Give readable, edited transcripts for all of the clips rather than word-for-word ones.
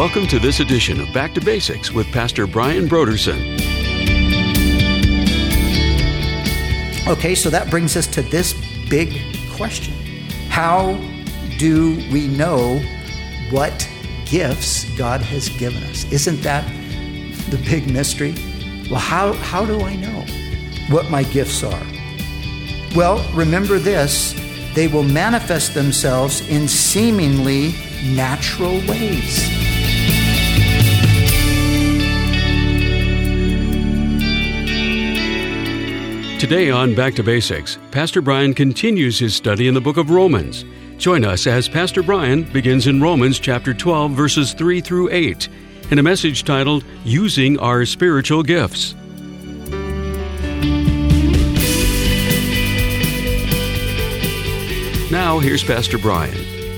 Welcome to this edition of Back to Basics with Pastor Brian Broderson. Okay, so that brings us to this big question. How do we know what gifts God has given us? Isn't that the big mystery? Well, how do I know what my gifts are? Well, remember this, they will manifest themselves in seemingly natural ways. Today on Back to Basics, Pastor Brian continues his study in the book of Romans. Join us as Pastor Brian begins in Romans chapter 12, verses 3 through 8, in a message titled, Using Our Spiritual Gifts. Now, here's Pastor Brian.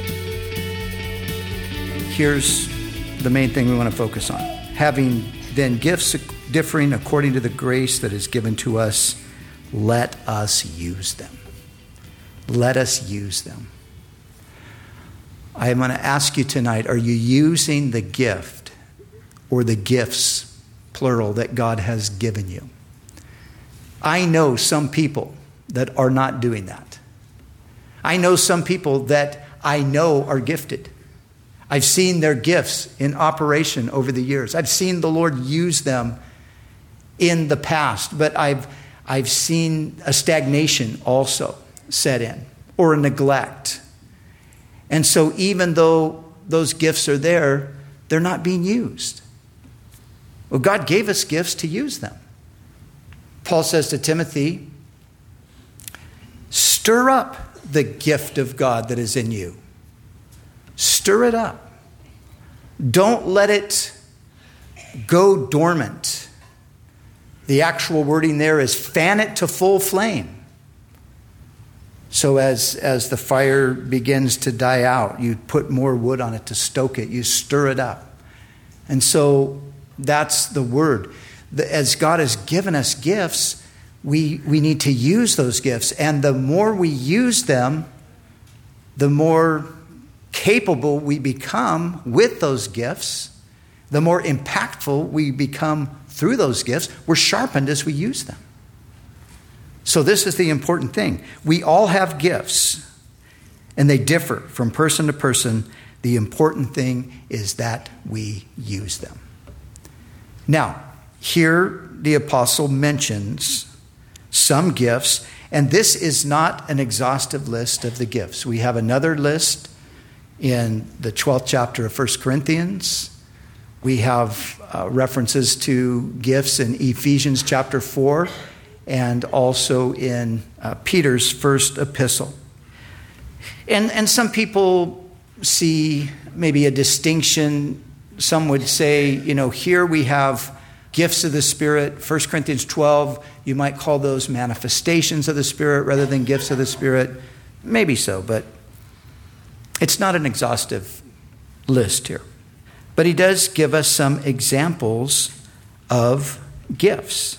Here's the main thing we want to focus on. Having then gifts differing according to the grace that is given to us, let us use them. Let us use them. I am going to ask you tonight, are you using the gift or the gifts, plural, that God has given you? I know some people that are not doing that. I know some people that I know are gifted. I've seen their gifts in operation over the years. I've seen the Lord use them in the past, but I've seen a stagnation also set in, or a neglect. And so even though those gifts are there, they're not being used. Well, God gave us gifts to use them. Paul says to Timothy, stir up the gift of God that is in you. Stir it up. Don't let it go dormant. The actual wording there is fan it to full flame. So as the fire begins to die out, you put more wood on it to stoke it. You stir it up. And so that's the word. As God has given us gifts, we need to use those gifts. And the more we use them, the more capable we become with those gifts, the more impactful we become through those gifts. We're sharpened as we use them. So this is the important thing. We all have gifts, and they differ from person to person. The important thing is that we use them. Now, here the apostle mentions some gifts, and this is not an exhaustive list of the gifts. We have another list in the 12th chapter of 1 Corinthians. We have references to gifts in Ephesians chapter 4 and also in Peter's first epistle. And some people see maybe a distinction. Some would say, here we have gifts of the Spirit. 1 Corinthians 12, you might call those manifestations of the Spirit rather than gifts of the Spirit. Maybe so, but it's not an exhaustive list here. But he does give us some examples of gifts.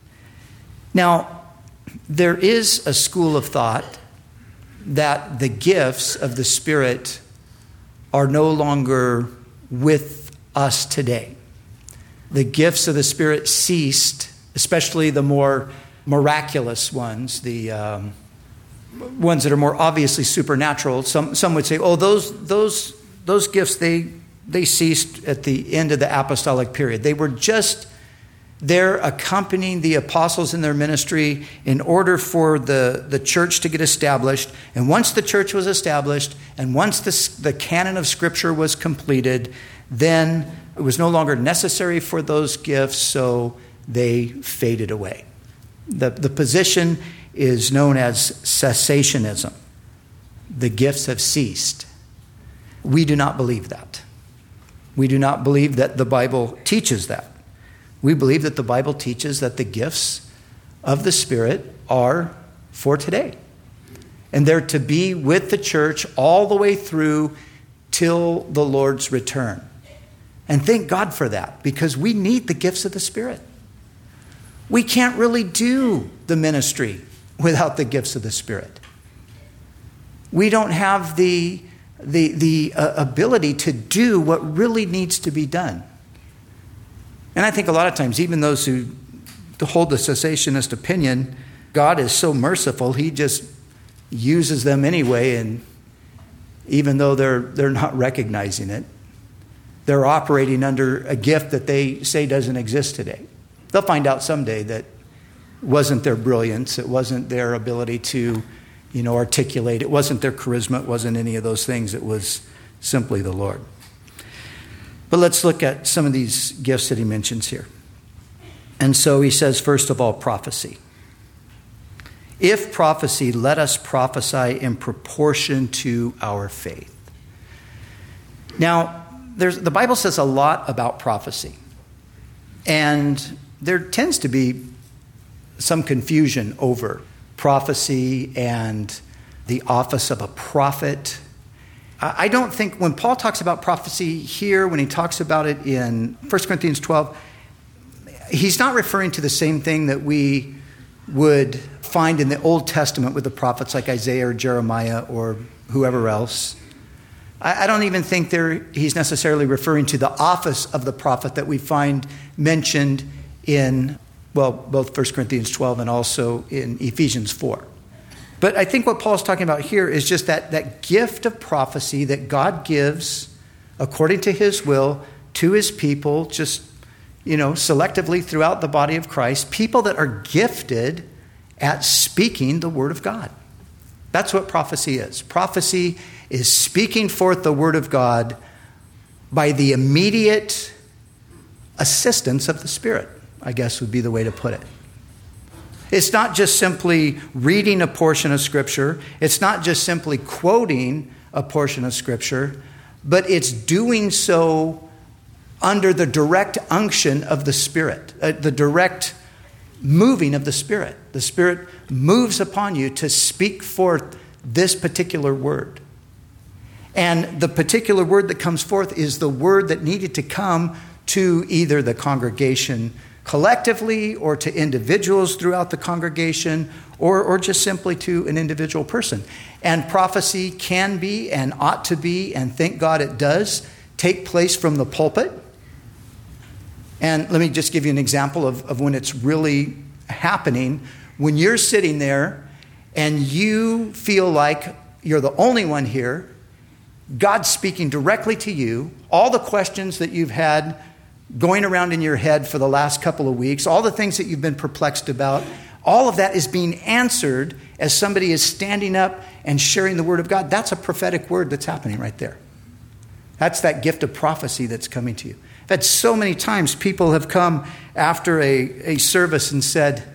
Now, there is a school of thought that the gifts of the Spirit are no longer with us today. The gifts of the Spirit ceased, especially the more miraculous ones, the ones that are more obviously supernatural. Some would say, those gifts, they ceased at the end of the apostolic period. They were just there accompanying the apostles in their ministry in order for the church to get established. And once the church was established, and once the canon of Scripture was completed, then it was no longer necessary for those gifts, so they faded away. The position is known as cessationism. The gifts have ceased. We do not believe that. We do not believe that the Bible teaches that. We believe that the Bible teaches that the gifts of the Spirit are for today. And they're to be with the church all the way through till the Lord's return. And thank God for that, because we need the gifts of the Spirit. We can't really do the ministry without the gifts of the Spirit. We don't have the the ability to do what really needs to be done. And I think a lot of times, even those who hold the cessationist opinion, God is so merciful, he just uses them anyway, and even though they're not recognizing it, they're operating under a gift that they say doesn't exist today. They'll find out someday that it wasn't their brilliance, it wasn't their ability to, articulate, it wasn't their charisma, it wasn't any of those things, it was simply the Lord. But let's look at some of these gifts that he mentions here. And so he says, first of all, prophecy. If prophecy, let us prophesy in proportion to our faith. Now, the Bible says a lot about prophecy. And there tends to be some confusion over prophecy and the office of a prophet. I don't think when Paul talks about prophecy here, when he talks about it in 1 Corinthians 12, he's not referring to the same thing that we would find in the Old Testament with the prophets like Isaiah or Jeremiah or whoever else. I don't even think he's necessarily referring to the office of the prophet that we find mentioned in, both 1 Corinthians 12 and also in Ephesians 4. But I think what Paul's talking about here is just that gift of prophecy that God gives according to his will to his people, just, selectively throughout the body of Christ, people that are gifted at speaking the word of God. That's what prophecy is. Prophecy is speaking forth the word of God by the immediate assistance of the Spirit, I guess would be the way to put it. It's not just simply reading a portion of Scripture. It's not just simply quoting a portion of Scripture, but it's doing so under the direct unction of the Spirit, the direct moving of the Spirit. The Spirit moves upon you to speak forth this particular word. And the particular word that comes forth is the word that needed to come to either the congregation collectively or to individuals throughout the congregation or just simply to an individual person. And prophecy can be and ought to be, and thank God it does, take place from the pulpit. And let me just give you an example of when it's really happening. When you're sitting there and you feel like you're the only one here, God's speaking directly to you, all the questions that you've had going around in your head for the last couple of weeks, all the things that you've been perplexed about, all of that is being answered as somebody is standing up and sharing the word of God. That's a prophetic word that's happening right there. That's that gift of prophecy that's coming to you. I've had so many times people have come after a service and said,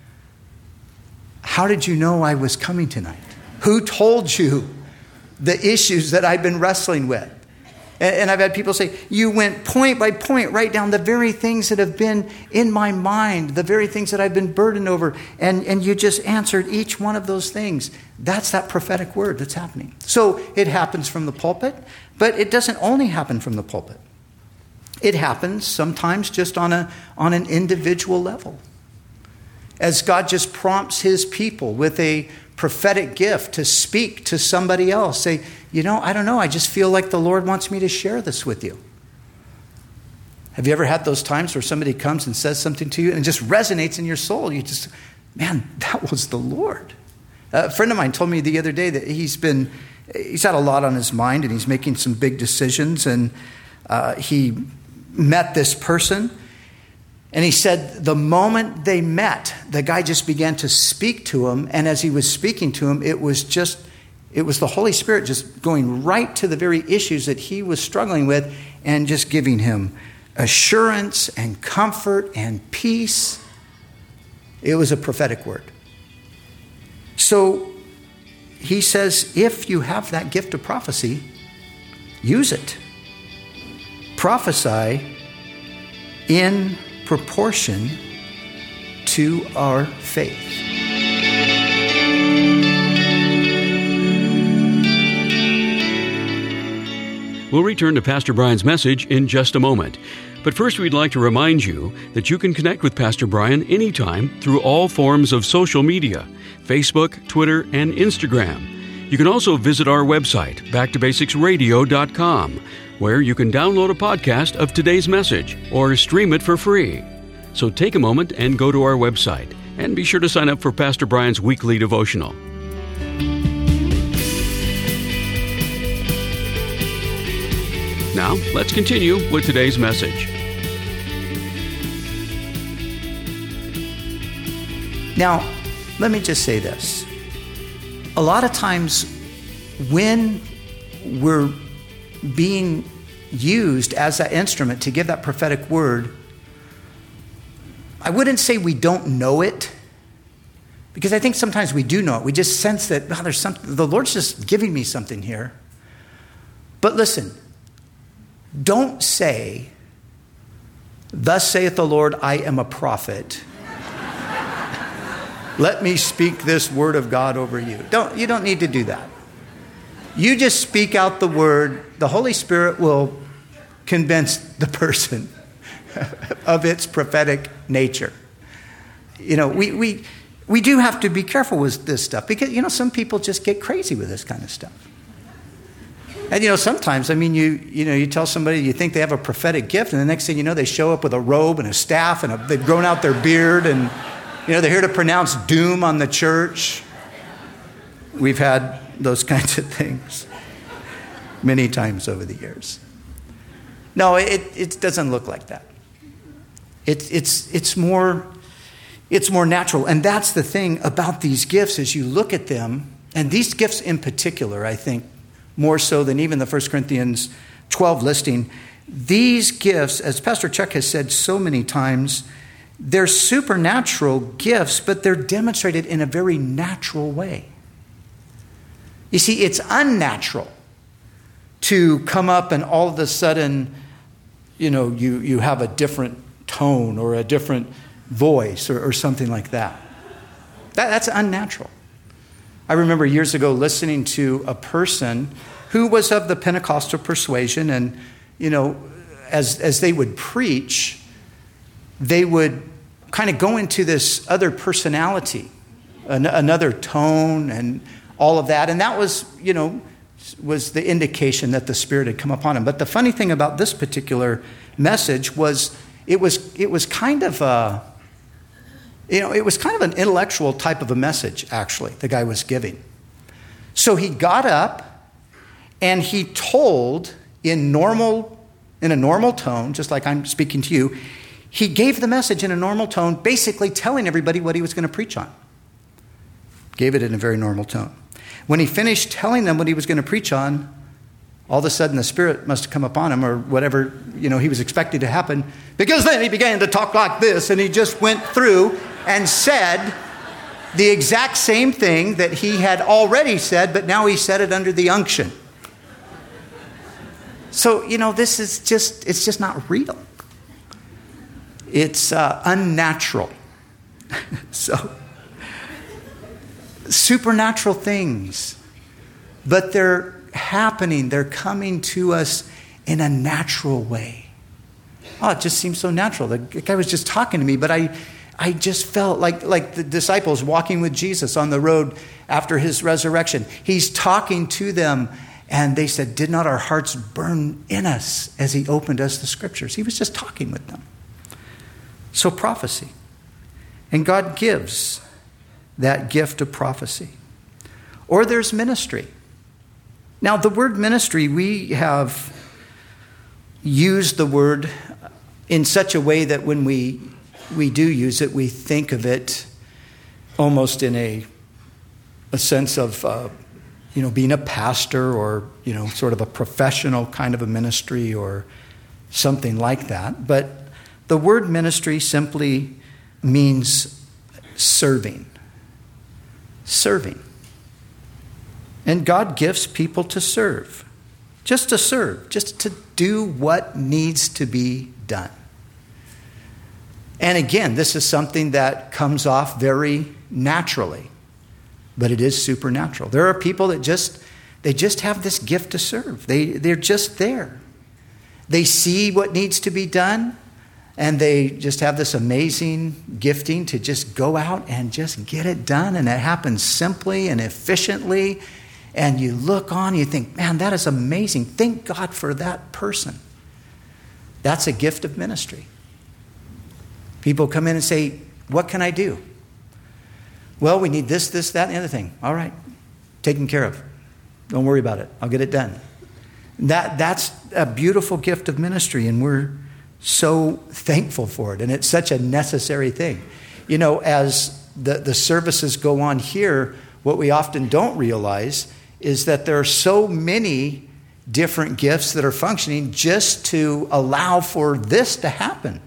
"How did you know I was coming tonight? Who told you the issues that I've been wrestling with?" And I've had people say, "You went point by point right down the very things that have been in my mind, the very things that I've been burdened over, and you just answered each one of those things." That's that prophetic word that's happening. So it happens from the pulpit, but it doesn't only happen from the pulpit. It happens sometimes just on an individual level. As God just prompts his people with a prophetic gift to speak to somebody else. Say, I don't know, I just feel like the Lord wants me to share this with you. Have you ever had those times where somebody comes and says something to you and it just resonates in your soul? You just, man, that was the Lord. A friend of mine told me the other day that he's had a lot on his mind and he's making some big decisions, and he met this person. And he said the moment they met, the guy just began to speak to him. And as he was speaking to him, it was the Holy Spirit just going right to the very issues that he was struggling with and just giving him assurance and comfort and peace. It was a prophetic word. So he says, if you have that gift of prophecy, use it. Prophesy in proportion to our faith. We'll return to Pastor Brian's message in just a moment. But first, we'd like to remind you that you can connect with Pastor Brian anytime through all forms of social media, Facebook, Twitter, and Instagram. You can also visit our website, backtobasicsradio.com, where you can download a podcast of today's message or stream it for free. So take a moment and go to our website, and be sure to sign up for Pastor Brian's weekly devotional. Now, let's continue with today's message. Now, let me just say this. A lot of times when we're being used as that instrument to give that prophetic word, I wouldn't say we don't know it, because I think sometimes we do know it. We just sense that, oh, there's something, the Lord's just giving me something here. But listen, don't say, "Thus saith the Lord, I am a prophet. Let me speak this word of God over you." You don't need to do that. You just speak out the word. The Holy Spirit will convince the person of its prophetic nature. You know, we do have to be careful with this stuff, because, you know, some people just get crazy with this kind of stuff. And, you know, sometimes, I mean, you tell somebody you think they have a prophetic gift, and the next thing you know, they show up with a robe and a staff, and they've grown out their beard, and, you know, they're here to pronounce doom on the church. We've had those kinds of things many times over the years. No, it doesn't look like that. It's more natural. And that's the thing about these gifts as you look at them, and these gifts in particular, I think, more so than even the 1 Corinthians 12 listing, these gifts, as Pastor Chuck has said so many times, they're supernatural gifts, but they're demonstrated in a very natural way. You see, it's unnatural to come up and all of a sudden, you know, you have a different tone or a different voice or something like that. That's unnatural. I remember years ago listening to a person who was of the Pentecostal persuasion, and, you know, as they would preach, they would kind of go into this other personality, another tone and all of that. And that was, you know, was the indication that the Spirit had come upon him. But the funny thing about this particular message was it was kind of an intellectual type of a message, actually, the guy was giving. So he got up and he told in a normal tone, just like I'm speaking to you, he gave the message in a normal tone, basically telling everybody what he was going to preach on. Gave it in a very normal tone. When he finished telling them what he was going to preach on, all of a sudden the Spirit must have come upon him, or whatever, you know, he was expecting to happen, because then he began to talk like this, and he just went through and said the exact same thing that he had already said, but now he said it under the unction. So, you know, it's just not real. It's unnatural. So, supernatural things, but they're happening, they're coming to us in a natural way. Oh, it just seems so natural. The guy was just talking to me, but I just felt like the disciples walking with Jesus on the road after his resurrection. He's talking to them, and they said, "Did not our hearts burn in us as he opened us the scriptures?" He was just talking with them. So prophecy. And God gives that gift of prophecy. Or there's ministry. Now, the word ministry, we have used the word in such a way that when we do use it, we think of it almost in a sense of, being a pastor, or, sort of a professional kind of a ministry or something like that. But the word ministry simply means serving. Serving. And God gives people to serve, just to do what needs to be done. And again, this is something that comes off very naturally, but it is supernatural. There are people that just have this gift to serve. They're just there. They see what needs to be done, and they just have this amazing gifting to just go out and just get it done, and it happens simply and efficiently. and you look on, you think, man, that is amazing. Thank God for that person. That's a gift of ministry. People come in and say, what can I do? Well, we need this, that, and the other thing. All right, taken care of. Don't worry about it. I'll get it done. That's a beautiful gift of ministry, and we're so thankful for it. And it's such a necessary thing. You know, as the services go on here, what we often don't realize is that there are so many different gifts that are functioning just to allow for this to happen.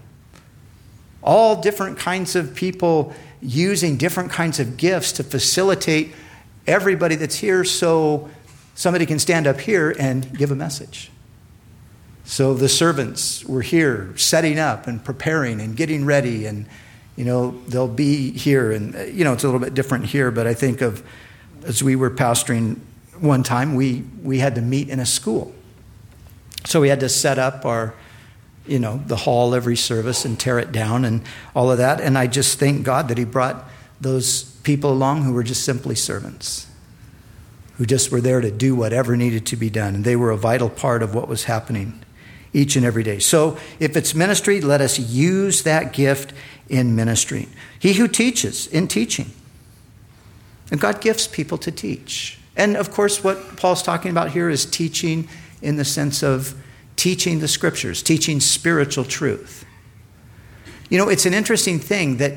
All different kinds of people using different kinds of gifts to facilitate everybody that's here so somebody can stand up here and give a message. So the servants were here setting up and preparing and getting ready, and they'll be here, and it's a little bit different here, but I think of as we were pastoring one time, we had to meet in a school. So we had to set up our the hall every service and tear it down and all of that. And I just thank God that he brought those people along who were just simply servants, who just were there to do whatever needed to be done. And they were a vital part of what was happening each and every day. So if it's ministry, let us use that gift in ministry. He who teaches in teaching. And God gifts people to teach. And of course, what Paul's talking about here is teaching in the sense of teaching the scriptures, teaching spiritual truth. It's an interesting thing that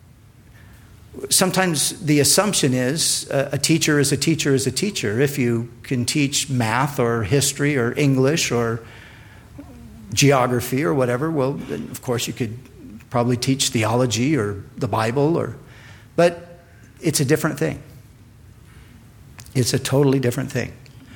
sometimes the assumption is a teacher is a teacher is a teacher. If you can teach math or history or English or geography or whatever, well, then of course you could probably teach theology or the Bible, but it's a different thing. It's a totally different thing.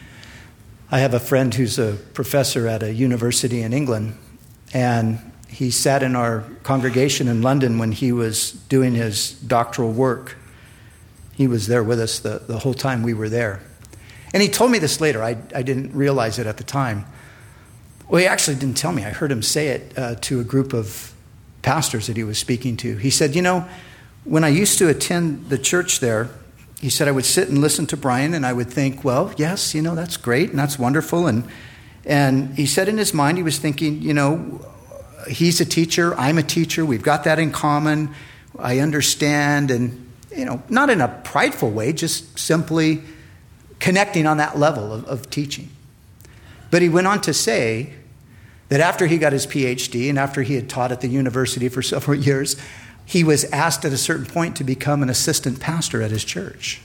I have a friend who's a professor at a university in England, and he sat in our congregation in London when he was doing his doctoral work. He was there with us the whole time we were there. And he told me this later. I didn't realize it at the time. Well, he actually didn't tell me. I heard him say it to a group of pastors that he was speaking to. He said, when I used to attend the church there, he said I would sit and listen to Brian, and I would think, well, yes, that's great, and that's wonderful. And he said in his mind, he was thinking, he's a teacher, I'm a teacher, we've got that in common, I understand, and, not in a prideful way, just simply connecting on that level of teaching. But he went on to say that after he got his PhD and after he had taught at the university for several years, he was asked at a certain point to become an assistant pastor at his church.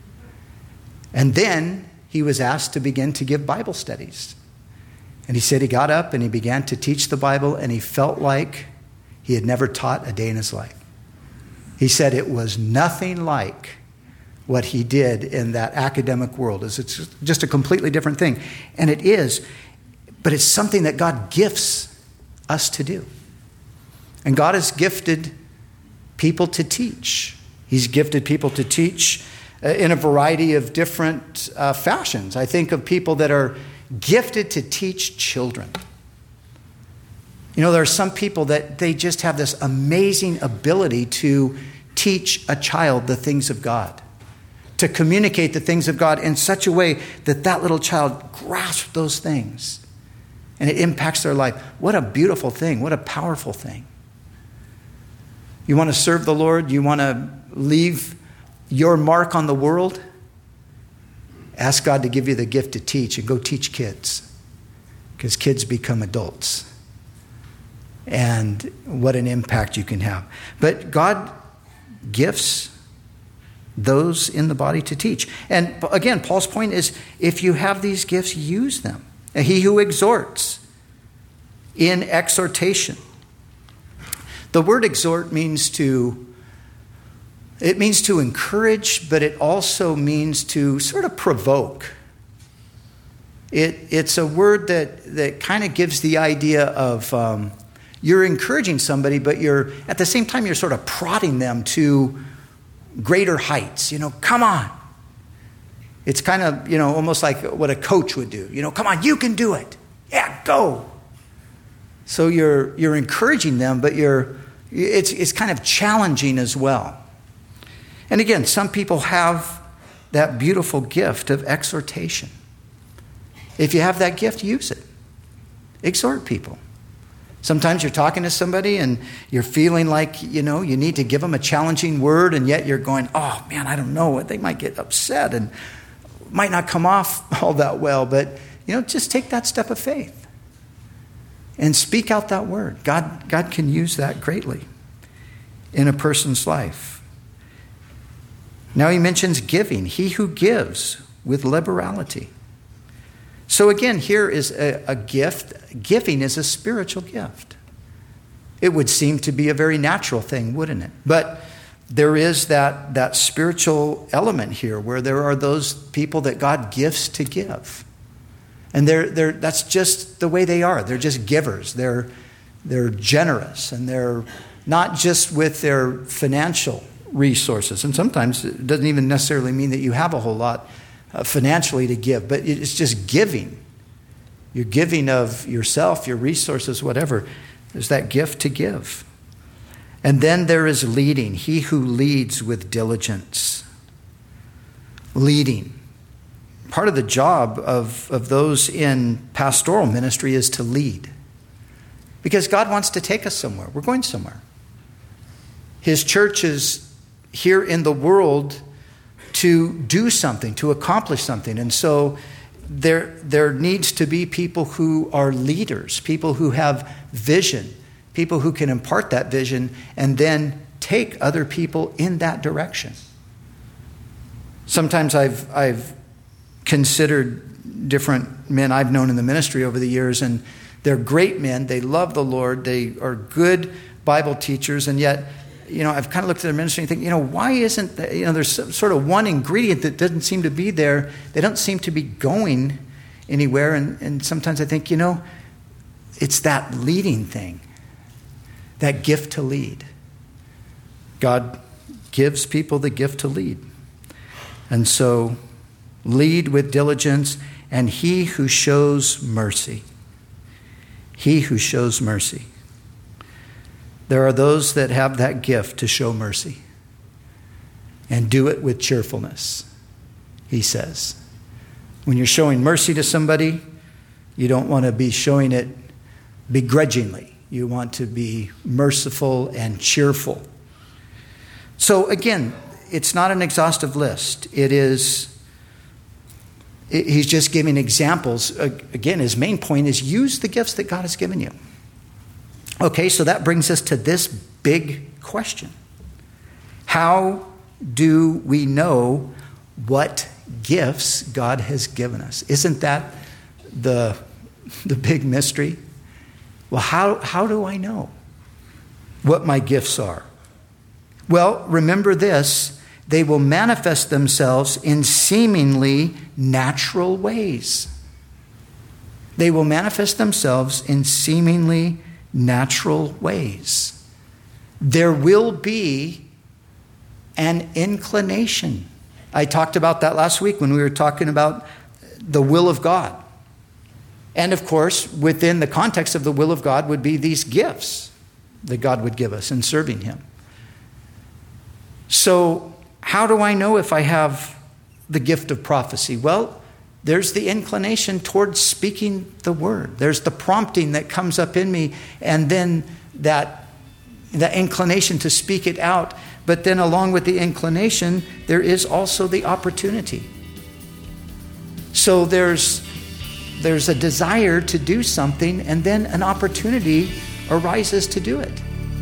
And then he was asked to begin to give Bible studies. And he said he got up and he began to teach the Bible, and he felt like he had never taught a day in his life. He said it was nothing like what he did in that academic world. It's just a completely different thing. And it is, but it's something that God gifts us to do. And God has gifted people to teach. He's gifted people to teach in a variety of different fashions. I think of people that are gifted to teach children. There are some people that they just have this amazing ability to teach a child the things of God, to communicate the things of God in such a way that that little child grasps those things and it impacts their life. What a beautiful thing. What a powerful thing. You want to serve the Lord? You want to leave your mark on the world? Ask God to give you the gift to teach, and go teach kids, because kids become adults. And what an impact you can have. But God gifts those in the body to teach. And again, Paul's point is, if you have these gifts, use them. And he who exhorts in exhortation. The word exhort means to encourage, but it also means to sort of provoke. It's a word that kind of gives the idea of you're encouraging somebody, but you're at the same time you're sort of prodding them to greater heights. Come on. It's kind of, almost like what a coach would do. Come on, you can do it. Yeah, go. So you're encouraging them, but it's kind of challenging as well. And again, some people have that beautiful gift of exhortation. If you have that gift, use it. Exhort people. Sometimes you're talking to somebody and you're feeling like, you need to give them a challenging word, and yet you're going, oh man, I don't know. They might get upset and might not come off all that well, but just take that step of faith and speak out that word. God can use that greatly in a person's life. Now he mentions giving. He who gives with liberality. So again, here is a gift. Giving is a spiritual gift. It would seem to be a very natural thing, wouldn't it? But there is that spiritual element here where there are those people that God gifts to give. And that's just the way they are. They're just givers. They're generous, and they're not just with their financial resources. And sometimes it doesn't even necessarily mean that you have a whole lot financially to give, but it's just giving. You're giving of yourself, your resources, whatever. There's that gift to give. And then there is leading. He who leads with diligence. Leading. Part of the job of those in pastoral ministry is to lead. Because God wants to take us somewhere. We're going somewhere. His church is here in the world to do something, to accomplish something. And so there needs to be people who are leaders, people who have vision, people who can impart that vision and then take other people in that direction. Sometimes I've considered different men I've known in the ministry over the years, and they're great men. They love the Lord. They are good Bible teachers, and yet I've kind of looked at their ministry and think, why isn't there's sort of one ingredient that doesn't seem to be there. They don't seem to be going anywhere. And sometimes I think, it's that leading thing, that gift to lead. God gives people the gift to lead. And so lead with diligence, and he who shows mercy. He who shows mercy. There are those that have that gift to show mercy and do it with cheerfulness, he says. When you're showing mercy to somebody, you don't want to be showing it begrudgingly. You want to be merciful and cheerful. So again, it's not an exhaustive list. He's just giving examples. Again, his main point is use the gifts that God has given you. Okay, so that brings us to this big question. How do we know what gifts God has given us? Isn't that the big mystery? Well, how do I know what my gifts are? Well, remember this. They will manifest themselves in seemingly natural ways. They will manifest themselves in seemingly natural ways. There will be an inclination. I talked about that last week when we were talking about the will of God. And of course, within the context of the will of God would be these gifts that God would give us in serving him. So, how do I know if I have the gift of prophecy? Well, there's the inclination towards speaking the word. There's the prompting that comes up in me, and then that inclination to speak it out. But then along with the inclination, there is also the opportunity. So there's a desire to do something, and then an opportunity arises to do it.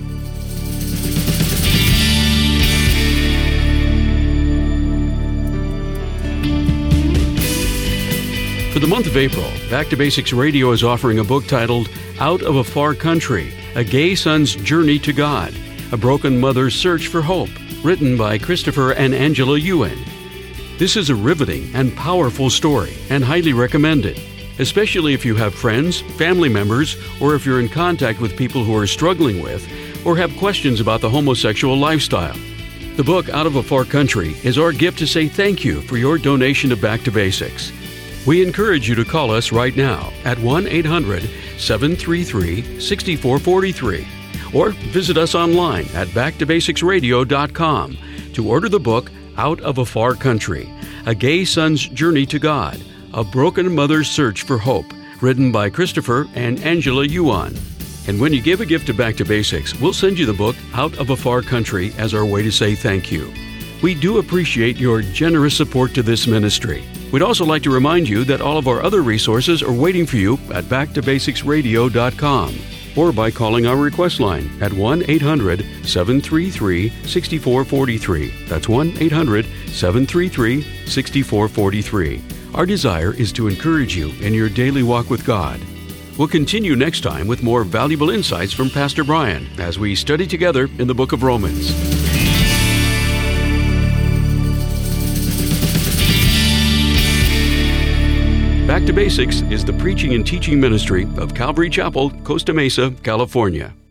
For the month of April, Back to Basics Radio is offering a book titled Out of a Far Country, A Gay Son's Journey to God, A Broken Mother's Search for Hope, written by Christopher and Angela Ewan. This is a riveting and powerful story and highly recommended, especially if you have friends, family members, or if you're in contact with people who are struggling with or have questions about the homosexual lifestyle. The book Out of a Far Country is our gift to say thank you for your donation to Back to Basics. We encourage you to call us right now at 1-800-733-6443 or visit us online at backtobasicsradio.com to order the book Out of a Far Country, A Gay Son's Journey to God, A Broken Mother's Search for Hope, written by Christopher and Angela Yuan. And when you give a gift to Back to Basics, we'll send you the book Out of a Far Country as our way to say thank you. We do appreciate your generous support to this ministry. We'd also like to remind you that all of our other resources are waiting for you at backtobasicsradio.com or by calling our request line at 1-800-733-6443. That's 1-800-733-6443. Our desire is to encourage you in your daily walk with God. We'll continue next time with more valuable insights from Pastor Brian as we study together in the book of Romans. Back to Basics is the preaching and teaching ministry of Calvary Chapel, Costa Mesa, California.